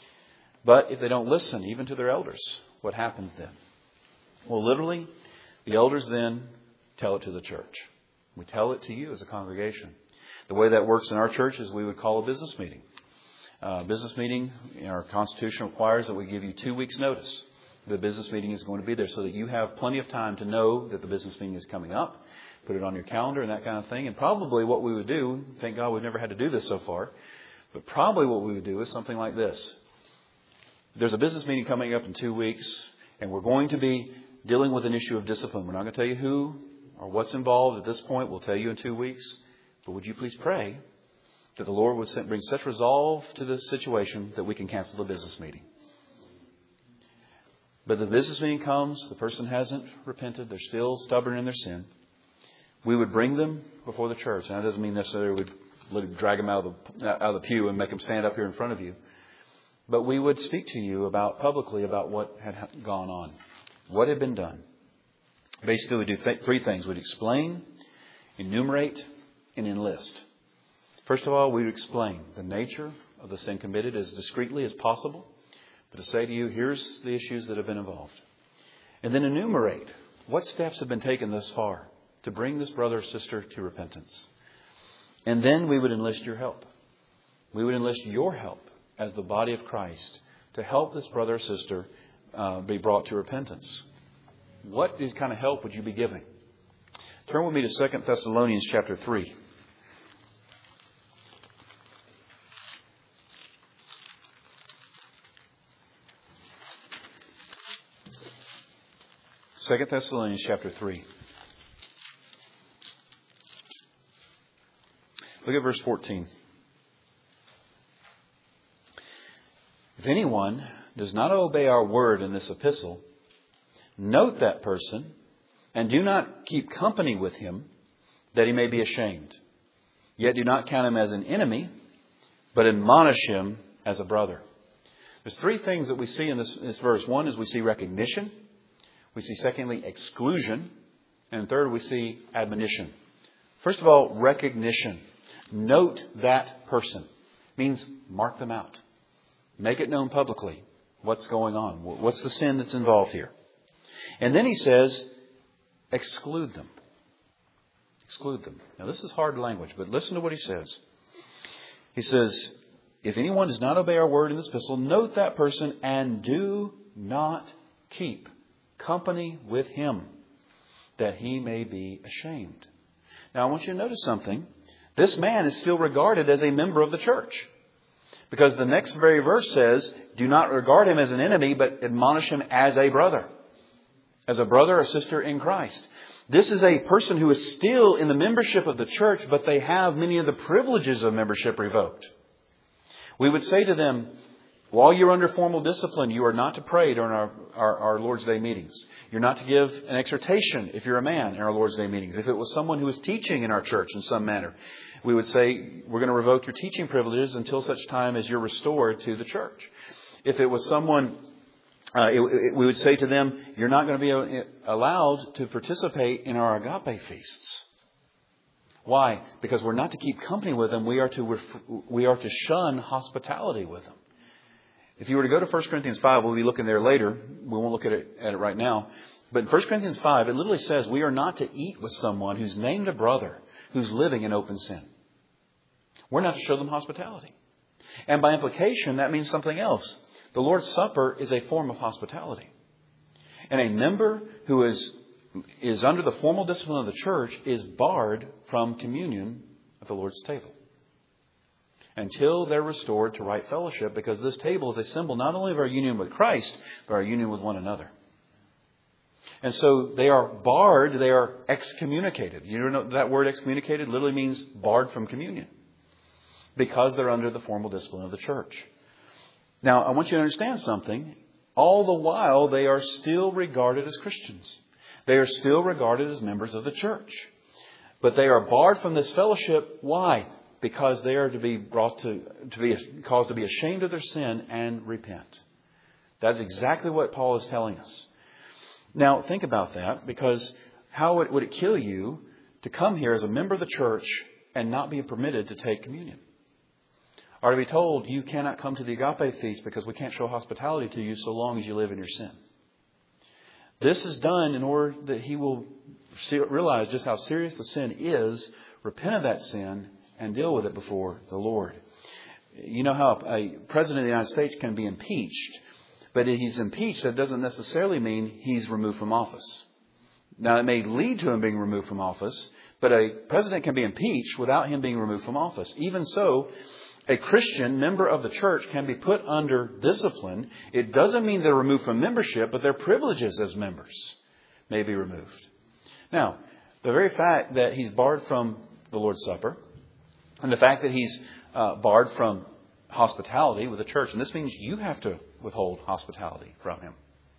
But if they don't listen, even to their elders, what happens then? Well, literally, the elders then tell it to the church. We tell it to you as a congregation. The way that works in our church is we would call a business meeting. Uh, business meeting, you know, our Constitution requires that we give you two weeks' notice. The business meeting is going to be there so that you have plenty of time to know that the business meeting is coming up. Put it on your calendar and that kind of thing. And probably what we would do, thank God we've never had to do this so far, but probably what we would do is something like this. There's a business meeting coming up in two weeks, and we're going to be dealing with an issue of discipline. We're not going to tell you who or what's involved at this point. We'll tell you in two weeks. But would you please pray that the Lord would bring such resolve to the situation that we can cancel the business meeting. But the business meeting comes, the person hasn't repented, they're still stubborn in their sin. We would bring them before the church. And that doesn't mean necessarily we'd drag them out of the, out of the pew and make them stand up here in front of you. But we would speak to you about publicly about what had gone on, what had been done. Basically, we do th- three things. We'd explain, enumerate, and enlist. First of all, we would explain the nature of the sin committed as discreetly as possible. But to say to you, here's the issues that have been involved. And then enumerate what steps have been taken thus far to bring this brother or sister to repentance. And then we would enlist your help. We would enlist your help as the body of Christ to help this brother or sister uh, be brought to repentance. What kind of help would you be giving? Turn with me to Second Thessalonians chapter three. Second Thessalonians chapter three. Look at verse fourteen. If anyone does not obey our word in this epistle, note that person and do not keep company with him, that he may be ashamed. Yet do not count him as an enemy, but admonish him as a brother. There's three things that we see in this, this verse. One is we see recognition. We see, secondly, exclusion. And third, we see admonition. First of all, recognition. Note that person. It means mark them out. Make it known publicly what's going on. What's the sin that's involved here? And then he says, exclude them. Exclude them. Now, this is hard language, but listen to what he says. He says, if anyone does not obey our word in this epistle, note that person and do not keep company with him, that he may be ashamed. Now, I want you to notice something. This man is still regarded as a member of the church. Because the next very verse says, do not regard him as an enemy, but admonish him as a brother. As a brother or sister in Christ. This is a person who is still in the membership of the church, but they have many of the privileges of membership revoked. We would say to them, while you're under formal discipline, you are not to pray during our, our, our Lord's Day meetings. You're not to give an exhortation if you're a man in our Lord's Day meetings. If it was someone who is teaching in our church in some manner, we would say, we're going to revoke your teaching privileges until such time as you're restored to the church. If it was someone, uh, it, it, we would say to them, you're not going to be allowed to participate in our agape feasts. Why? Because we're not to keep company with them. We are to ref- we are to shun hospitality with them. If you were to go to First Corinthians five, we'll be looking there later. We won't look at it, at it right now. But in First Corinthians five, it literally says we are not to eat with someone who's named a brother who's living in open sin. We're not to show them hospitality. And by implication, that means something else. The Lord's Supper is a form of hospitality. And a member who is, is under the formal discipline of the church is barred from communion at the Lord's table until they're restored to right fellowship, because this table is a symbol not only of our union with Christ, but our union with one another. And so they are barred, they are excommunicated. You know that word excommunicated literally means barred from communion, because they're under the formal discipline of the church. Now, I want you to understand something. All the while, they are still regarded as Christians. They are still regarded as members of the church. But they are barred from this fellowship. Why? Because they are to be brought to, to be caused to be ashamed of their sin and repent. That's exactly what Paul is telling us. Now, think about that, because how would, would it kill you to come here as a member of the church and not be permitted to take communion? Or to be told you cannot come to the agape feast because we can't show hospitality to you so long as you live in your sin. This is done in order that he will realize just how serious the sin is, repent of that sin, and deal with it before the Lord. You know how a president of the United States can be impeached, but if he's impeached, that doesn't necessarily mean he's removed from office. Now, it may lead to him being removed from office, but a president can be impeached without him being removed from office. Even so, a Christian member of the church can be put under discipline. It doesn't mean they're removed from membership, but their privileges as members may be removed. Now, the very fact that he's barred from the Lord's Supper, and the fact that he's uh, barred from hospitality with the church, and this means you have to withhold hospitality from him,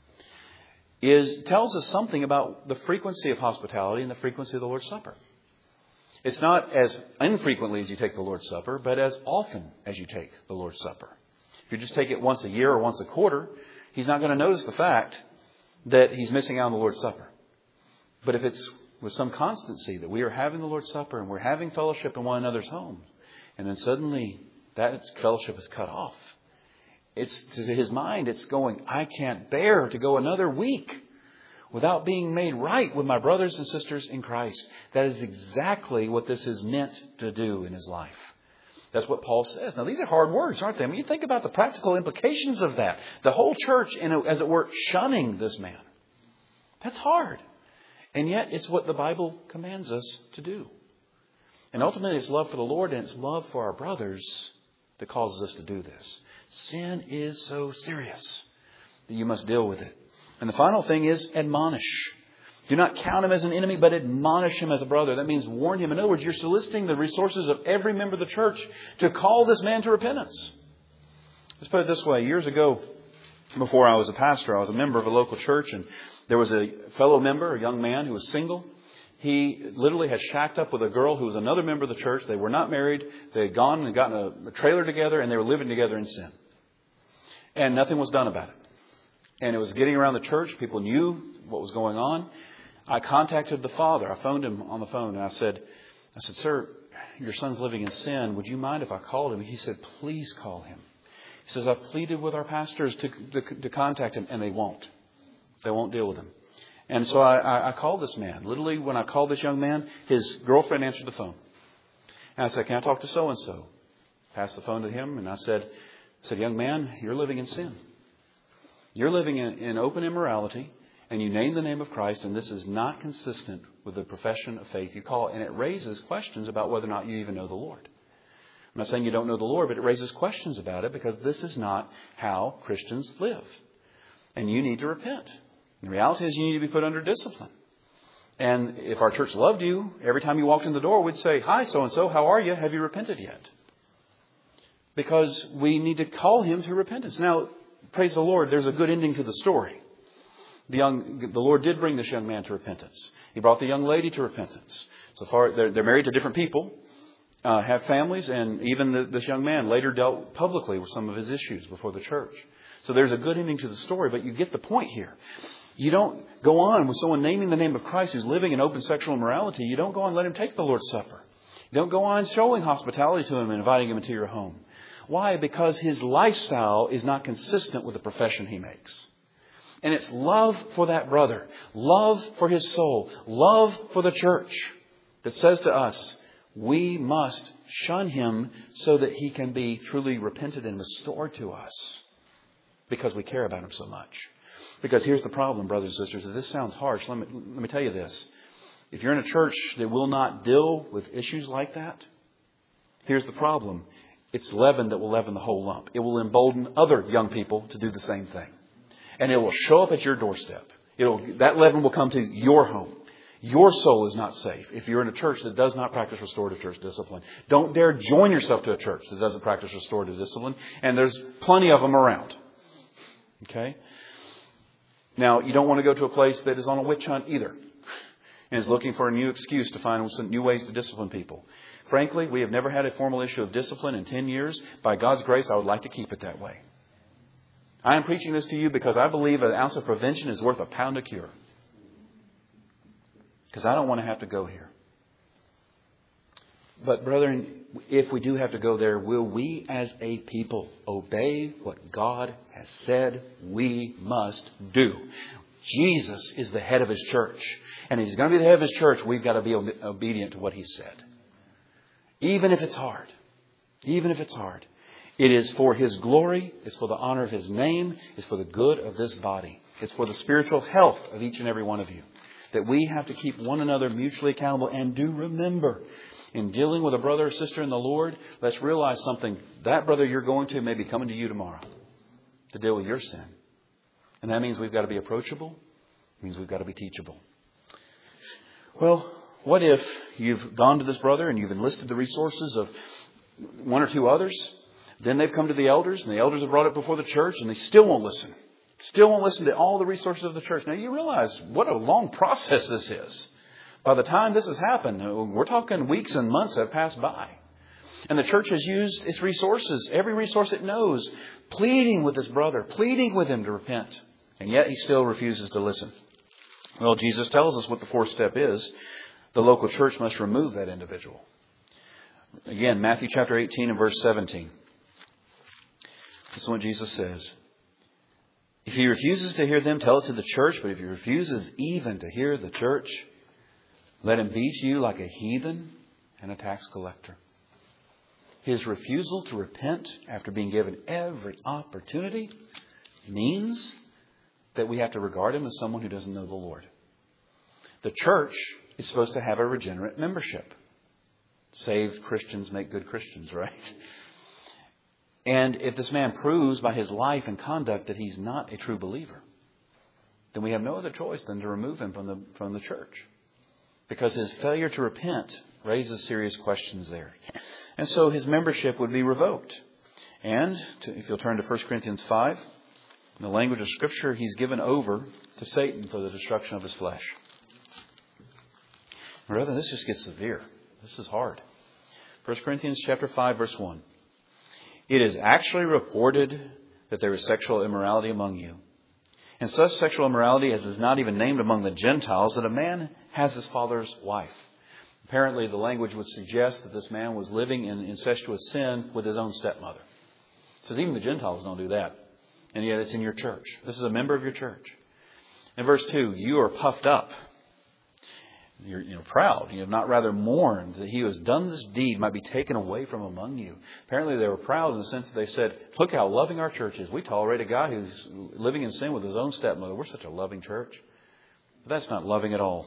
is tells us something about the frequency of hospitality and the frequency of the Lord's Supper. It's not as infrequently as you take the Lord's Supper, but as often as you take the Lord's Supper. If you just take it once a year or once a quarter, he's not going to notice the fact that he's missing out on the Lord's Supper. But if it's with some constancy that we are having the Lord's Supper and we're having fellowship in one another's homes, and then suddenly that fellowship is cut off, it's to his mind, it's going, I can't bear to go another week without being made right with my brothers and sisters in Christ. That is exactly what this is meant to do in his life. That's what Paul says. Now, these are hard words, aren't they? I mean, you think about the practical implications of that. The whole church, in a, as it were, shunning this man. That's hard. And yet, it's what the Bible commands us to do. And ultimately, it's love for the Lord and it's love for our brothers that causes us to do this. Sin is so serious that you must deal with it. And the final thing is admonish. Do not count him as an enemy, but admonish him as a brother. That means warn him. In other words, you're soliciting the resources of every member of the church to call this man to repentance. Let's put it this way. Years ago, before I was a pastor, I was a member of a local church, and there was a fellow member, a young man who was single. He literally had shacked up with a girl who was another member of the church. They were not married. They had gone and gotten a, a trailer together, and they were living together in sin. And nothing was done about it. And it was getting around the church. People knew what was going on. I contacted the father. I phoned him on the phone, and I said, I said, "Sir, your son's living in sin. Would you mind if I called him?" He said, "Please call him." He says, "I've pleaded with our pastors to, to, to contact him, and they won't. They won't deal with him." And so I, I, I called this man. Literally, when I called this young man, his girlfriend answered the phone. And I said, "Can I talk to so-and-so?" Passed the phone to him, and I said, I said, "Young man, you're living in sin. You're living in, in open immorality, and you name the name of Christ, and this is not consistent with the profession of faith you call it." And it raises questions about whether or not you even know the Lord. I'm not saying you don't know the Lord, but it raises questions about it because this is not how Christians live. And you need to repent. The reality is you need to be put under discipline. And if our church loved you, every time you walked in the door, we'd say, "Hi, so-and-so, how are you? Have you repented yet?" Because we need to call him to repentance. Now, praise the Lord, there's a good ending to the story. The young, the Lord did bring this young man to repentance. He brought the young lady to repentance. So far, they're, they're married to different people, uh, have families, and even the, this young man later dealt publicly with some of his issues before the church. So there's a good ending to the story, but you get the point here. You don't go on with someone naming the name of Christ who's living in open sexual immorality. You don't go on and let him take the Lord's Supper. You don't go on showing hospitality to him and inviting him into your home. Why? Because his lifestyle is not consistent with the profession he makes. And it's love for that brother, love for his soul, love for the church that says to us, we must shun him so that he can be truly repented and restored to us because we care about him so much. Because here's the problem, brothers and sisters. If this sounds harsh, let me, let me tell you this. If you're in a church that will not deal with issues like that, here's the problem. It's leaven that will leaven the whole lump. It will embolden other young people to do the same thing. And it will show up at your doorstep. It'll, that leaven will come to your home. Your soul is not safe if you're in a church that does not practice restorative church discipline. Don't dare join yourself to a church that doesn't practice restorative discipline. And there's plenty of them around. Okay? Now, you don't want to go to a place that is on a witch hunt either. And is looking for a new excuse to find some new ways to discipline people. Frankly, we have never had a formal issue of discipline in ten years. By God's grace, I would like to keep it that way. I am preaching this to you because I believe an ounce of prevention is worth a pound of cure. Because I don't want to have to go here. But brethren, if we do have to go there, will we as a people obey what God has said we must do? Jesus is the head of His church. And He's going to be the head of His church. We've got to be obedient to what He said. Even if it's hard. Even if it's hard. It is for His glory. It's for the honor of His name. It's for the good of this body. It's for the spiritual health of each and every one of you. That we have to keep one another mutually accountable. And do remember, in dealing with a brother or sister in the Lord, let's realize something. That brother you're going to may be coming to you tomorrow to deal with your sin. And that means we've got to be approachable. It means we've got to be teachable. Well, what if you've gone to this brother and you've enlisted the resources of one or two others? Then they've come to the elders and the elders have brought it before the church and they still won't listen. Still won't listen to all the resources of the church. Now you realize what a long process this is. By the time this has happened, we're talking weeks and months have passed by. And the church has used its resources, every resource it knows, pleading with this brother, pleading with him to repent. And yet he still refuses to listen. Well, Jesus tells us what the fourth step is. The local church must remove that individual. Again, Matthew chapter eighteen and verse seventeen. This is what Jesus says. If he refuses to hear them, tell it to the church. But if he refuses even to hear the church, let him be to you like a heathen and a tax collector. His refusal to repent after being given every opportunity means that we have to regard him as someone who doesn't know the Lord. The church is supposed to have a regenerate membership. Saved Christians make good Christians, right? And if this man proves by his life and conduct that he's not a true believer, then we have no other choice than to remove him from the from the church. Because his failure to repent raises serious questions there. And so his membership would be revoked. And to, if you'll turn to First Corinthians five, in the language of Scripture, he's given over to Satan for the destruction of his flesh. Brethren, this just gets severe. This is hard. First Corinthians chapter five, verse one. It is actually reported that there is sexual immorality among you. And such sexual immorality as is not even named among the Gentiles, that a man has his father's wife. Apparently, the language would suggest that this man was living in incestuous sin with his own stepmother. It says even the Gentiles don't do that. And yet it's in your church. This is a member of your church. In verse two, you are puffed up. You're, you're proud. You have not rather mourned that he who has done this deed might be taken away from among you. Apparently they were proud in the sense that they said, look how loving our church is. We tolerate a guy who's living in sin with his own stepmother. We're such a loving church. But that's not loving at all.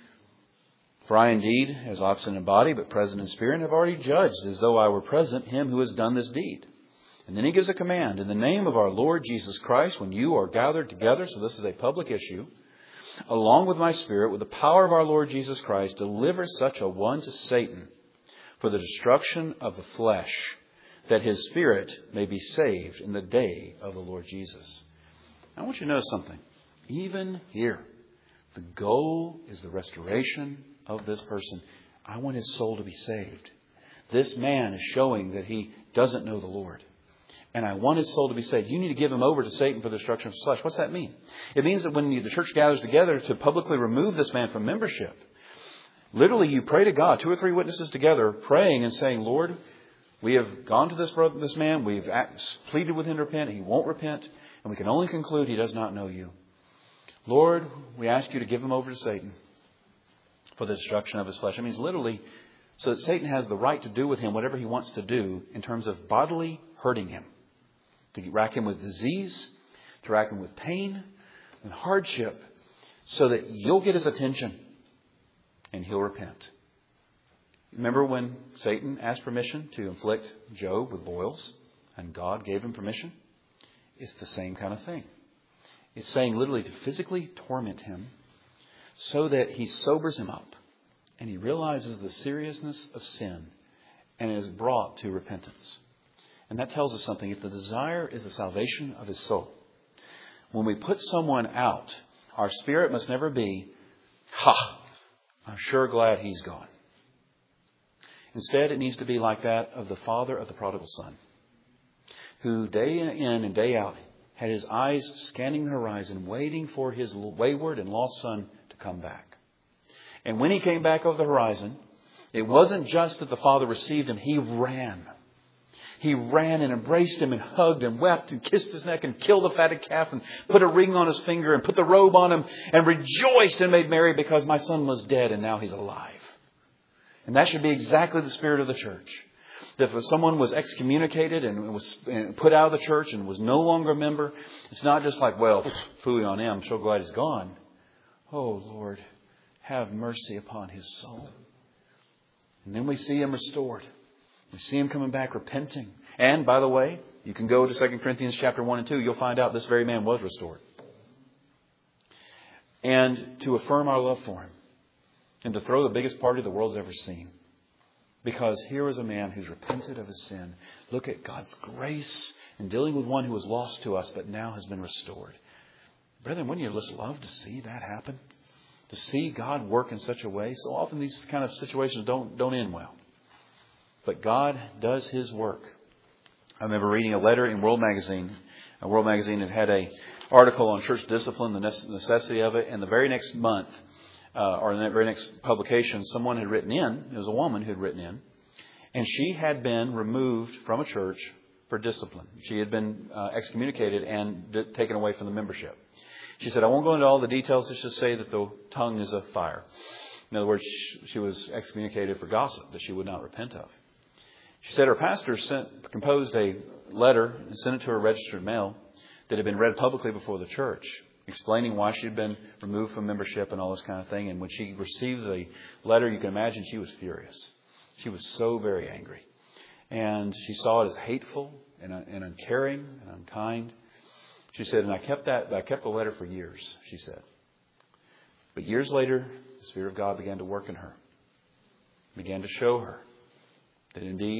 For I indeed, as absent in body, but present in spirit, have already judged, as though I were present, him who has done this deed. And then he gives a command, in the name of our Lord Jesus Christ, when you are gathered together, so this is a public issue, along with my spirit, with the power of our Lord Jesus Christ, deliver such a one to Satan for the destruction of the flesh, that his spirit may be saved in the day of the Lord Jesus. I want you to know something. Even here, the goal is the restoration of this person. I want his soul to be saved. This man is showing that he doesn't know the Lord. And I want his soul to be saved. You need to give him over to Satan for the destruction of his flesh. What's that mean? It means that when the church gathers together to publicly remove this man from membership, literally you pray to God, two or three witnesses together, praying and saying, Lord, we have gone to this brother, this man, we've pleaded with him to repent, he won't repent, and we can only conclude he does not know you. Lord, we ask you to give him over to Satan for the destruction of his flesh. It means literally so that Satan has the right to do with him whatever he wants to do in terms of bodily hurting him. To rack him with disease, to rack him with pain and hardship, so that you'll get his attention and he'll repent. Remember when Satan asked permission to inflict Job with boils and God gave him permission? It's the same kind of thing. It's saying literally to physically torment him so that he sobers him up and he realizes the seriousness of sin and is brought to repentance. And that tells us something. If the desire is the salvation of his soul, when we put someone out, our spirit must never be, ha, I'm sure glad he's gone. Instead, it needs to be like that of the father of the prodigal son, who day in and day out had his eyes scanning the horizon, waiting for his wayward and lost son to come back. And when he came back over the horizon, it wasn't just that the father received him, he ran. He ran and embraced him and hugged and wept and kissed his neck and killed the fatted calf and put a ring on his finger and put the robe on him and rejoiced and made merry because my son was dead and now he's alive. And that should be exactly the spirit of the church. That if someone was excommunicated and was put out of the church and was no longer a member, it's not just like, well, phooey on him, I'm so glad he's gone. Oh, Lord, have mercy upon his soul. And then we see him restored. We see him coming back repenting. And, by the way, you can go to Second Corinthians chapter one and two. You'll find out this very man was restored. And to affirm our love for him. And to throw the biggest party the world's ever seen. Because here is a man who's repented of his sin. Look at God's grace in dealing with one who was lost to us but now has been restored. Brethren, wouldn't you just love to see that happen? To see God work in such a way. So often these kind of situations don't, don't end well. But God does his work. I remember reading a letter in World Magazine. A World Magazine had had an article on church discipline, the necessity of it. And the very next month, uh, or in the very next publication, someone had written in. It was a woman who had written in. And she had been removed from a church for discipline. She had been uh, excommunicated and d- taken away from the membership. She said, I won't go into all the details. Let's just say that the tongue is a fire. In other words, she was excommunicated for gossip that she would not repent of. She said her pastor sent, composed a letter and sent it to her registered mail that had been read publicly before the church, explaining why she had been removed from membership and all this kind of thing. And when she received the letter, you can imagine she was furious. She was so very angry. And she saw it as hateful and, and uncaring and unkind. She said, and I kept that, I kept the letter for years, she said. But years later, the Spirit of God began to work in her, began to show her that indeed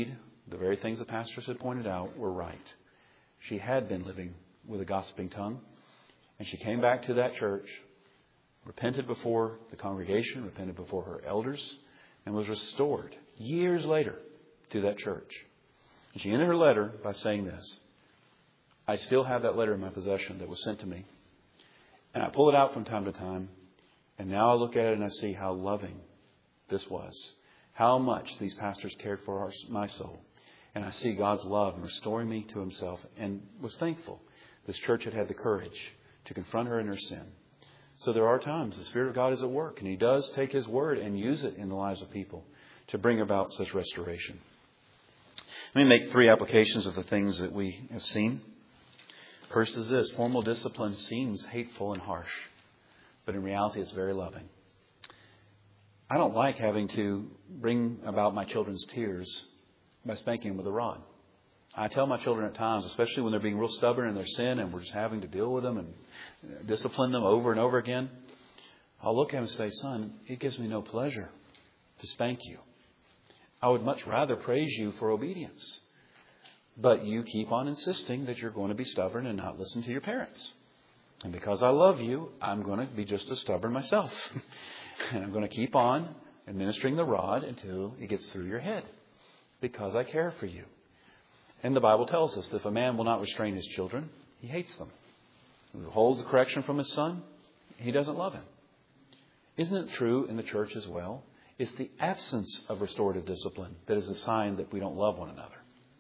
the very things the pastors had pointed out were right. She had been living with a gossiping tongue. And she came back to that church, repented before the congregation, repented before her elders, and was restored years later to that church. And she ended her letter by saying this: I still have that letter in my possession that was sent to me. And I pull it out from time to time. And now I look at it and I see how loving this was. How much these pastors cared for our, my soul. And I see God's love in restoring me to Himself, and was thankful this church had had the courage to confront her in her sin. So there are times the Spirit of God is at work, and He does take His word and use it in the lives of people to bring about such restoration. Let me make three applications of the things that we have seen. First is this: formal discipline seems hateful and harsh, but in reality it's very loving. I don't like having to bring about my children's tears by spanking them with a rod. I tell my children at times, especially when they're being real stubborn in their sin and we're just having to deal with them and discipline them over and over again, I'll look at them and say, son, it gives me no pleasure to spank you. I would much rather praise you for obedience. But you keep on insisting that you're going to be stubborn and not listen to your parents. And because I love you, I'm going to be just as stubborn myself. And I'm going to keep on administering the rod until it gets through your head. Because I care for you. And the Bible tells us that if a man will not restrain his children, he hates them. If he holds the correction from his son, he doesn't love him. Isn't it true in the church as well? It's the absence of restorative discipline that is a sign that we don't love one another.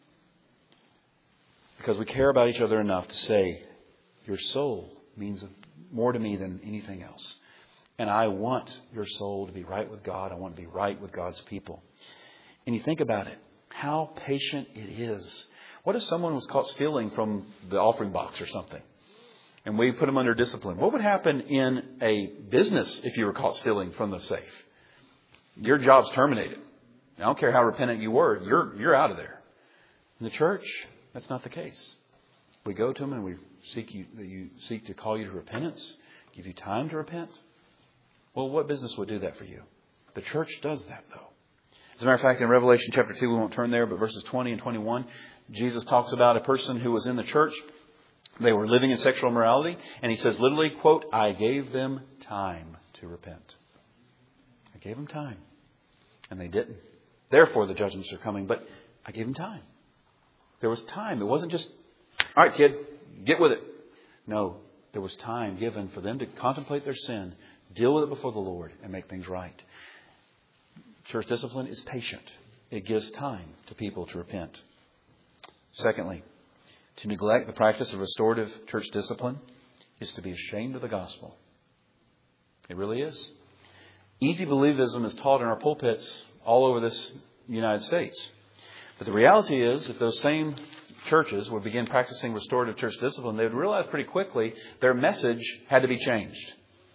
Because we care about each other enough to say, your soul means more to me than anything else. And I want your soul to be right with God. I want to be right with God's people. And you think about it, how patient it is. What if someone was caught stealing from the offering box or something, and we put them under discipline? What would happen in a business if you were caught stealing from the safe? Your job's terminated. I don't care how repentant you were, you're you're out of there. In the church, that's not the case. We go to them and we seek you, you seek to call you to repentance, give you time to repent. Well, what business would do that for you? The church does that, though. As a matter of fact, in Revelation chapter two, we won't turn there, but verses twenty and twenty-one, Jesus talks about a person who was in the church. They were living in sexual immorality. And He says literally, quote, I gave them time to repent. I gave them time. And they didn't. Therefore, the judgments are coming. But I gave them time. There was time. It wasn't just, all right, kid, get with it. No, there was time given for them to contemplate their sin, deal with it before the Lord, and make things right. Church discipline is patient. It gives time to people to repent. Secondly, to neglect the practice of restorative church discipline is to be ashamed of the gospel. It really is. Easy believism is taught in our pulpits all over this United States. But the reality is that those same churches would begin practicing restorative church discipline, they would realize pretty quickly their message had to be changed.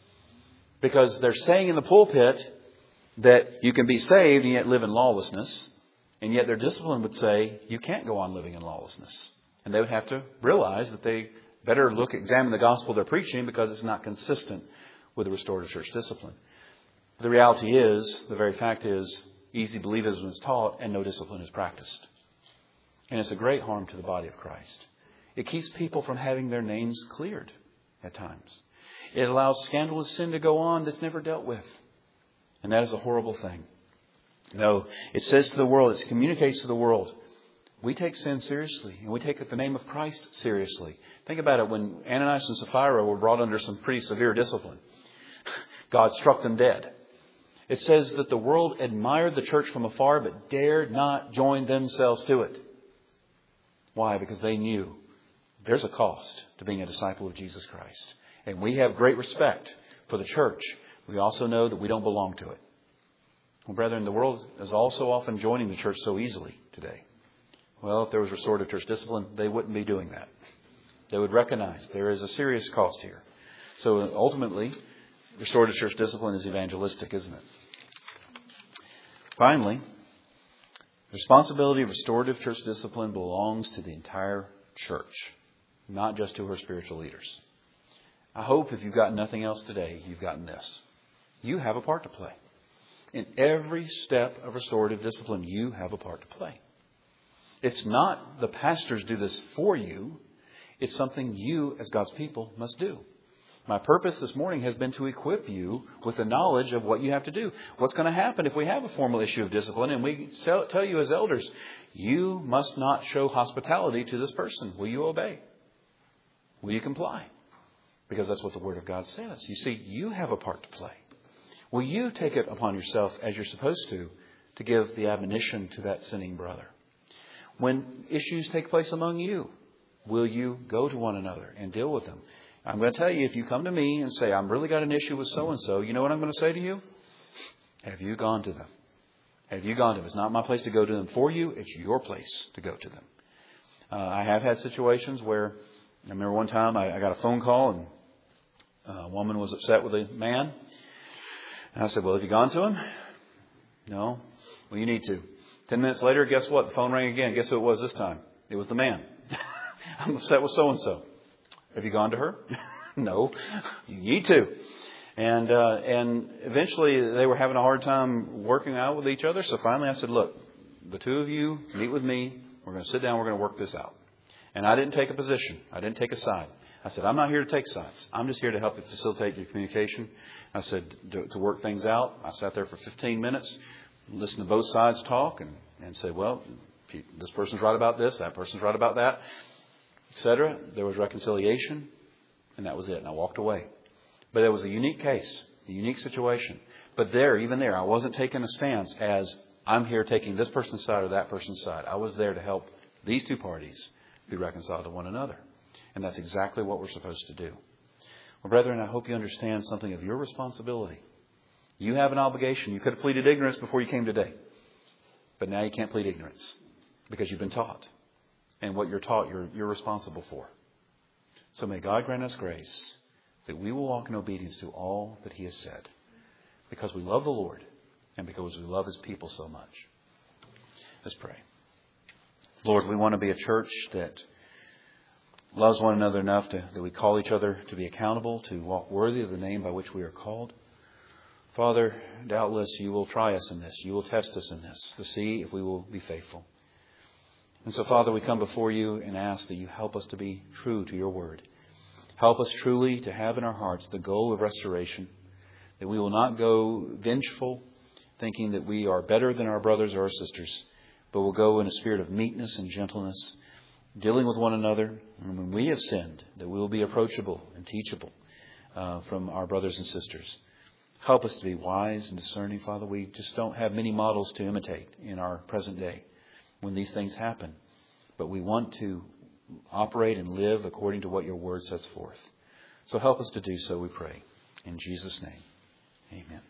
Because they're saying in the pulpit that you can be saved and yet live in lawlessness. And yet their discipline would say you can't go on living in lawlessness. And they would have to realize that they better look, examine the gospel they're preaching, because it's not consistent with the restorative church discipline. The reality is, the very fact is, easy believism is taught and no discipline is practiced. And it's a great harm to the body of Christ. It keeps people from having their names cleared at times. It allows scandalous sin to go on that's never dealt with. And that is a horrible thing. No, it says to the world, it communicates to the world, we take sin seriously, and we take the name of Christ seriously. Think about it, when Ananias and Sapphira were brought under some pretty severe discipline, God struck them dead. It says that the world admired the church from afar, but dared not join themselves to it. Why? Because they knew there's a cost to being a disciple of Jesus Christ. And we have great respect for the church. We also know that we don't belong to it. Well, brethren, the world is also often joining the church so easily today. Well, if there was restorative church discipline, they wouldn't be doing that. They would recognize there is a serious cost here. So ultimately, restorative church discipline is evangelistic, isn't it? Finally, the responsibility of restorative church discipline belongs to the entire church, not just to her spiritual leaders. I hope if you've got nothing else today, you've gotten this. You have a part to play. In every step of restorative discipline, you have a part to play. It's not the pastors do this for you. It's something you, as God's people, must do. My purpose this morning has been to equip you with the knowledge of what you have to do. What's going to happen if we have a formal issue of discipline and we tell you as elders, you must not show hospitality to this person. Will you obey? Will you comply? Because that's what the Word of God says. You see, you have a part to play. Will you take it upon yourself, as you're supposed to, to give the admonition to that sinning brother? When issues take place among you, will you go to one another and deal with them? I'm going to tell you, if you come to me and say, I've really got an issue with so-and-so, you know what I'm going to say to you? Have you gone to them? Have you gone to them? It's not my place to go to them for you. It's your place to go to them. Uh, I have had situations where, I remember one time I, I got a phone call and a woman was upset with a man. And I said, well, have you gone to him? No. Well, you need to. Ten minutes later, guess what? The phone rang again. Guess who it was this time? It was the man. I'm upset with so-and-so. Have you gone to her? No. You need to. And uh, and eventually they were having a hard time working out with each other. So finally I said, look, the two of you meet with me. We're going to sit down. We're going to work this out. And I didn't take a position. I didn't take a side. I said, I'm not here to take sides. I'm just here to help you facilitate your communication. I said, to, to work things out. I sat there for fifteen minutes, listened to both sides talk, and, and said, well, this person's right about this, that person's right about that, et cetera. There was reconciliation, and that was it. And I walked away. But it was a unique case, a unique situation. But there, even there, I wasn't taking a stance as I'm here taking this person's side or that person's side. I was there to help these two parties be reconciled to one another. And that's exactly what we're supposed to do. Well, brethren, I hope you understand something of your responsibility. You have an obligation. You could have pleaded ignorance before you came today. But now you can't plead ignorance because you've been taught. And what you're taught, you're, you're responsible for. So may God grant us grace that we will walk in obedience to all that He has said. Because we love the Lord and because we love His people so much. Let's pray. Lord, we want to be a church that loves one another enough to, that we call each other to be accountable, to walk worthy of the name by which we are called. Father, doubtless you will try us in this. You will test us in this to see if we will be faithful. And so, Father, we come before you and ask that you help us to be true to your word. Help us truly to have in our hearts the goal of restoration, that we will not go vengeful, thinking that we are better than our brothers or our sisters, but will go in a spirit of meekness and gentleness, dealing with one another. And when we have sinned, that we will be approachable and teachable uh, from our brothers and sisters. Help us to be wise and discerning, Father. We just don't have many models to imitate in our present day when these things happen. But we want to operate and live according to what your word sets forth. So help us to do so, we pray. In Jesus' name, amen.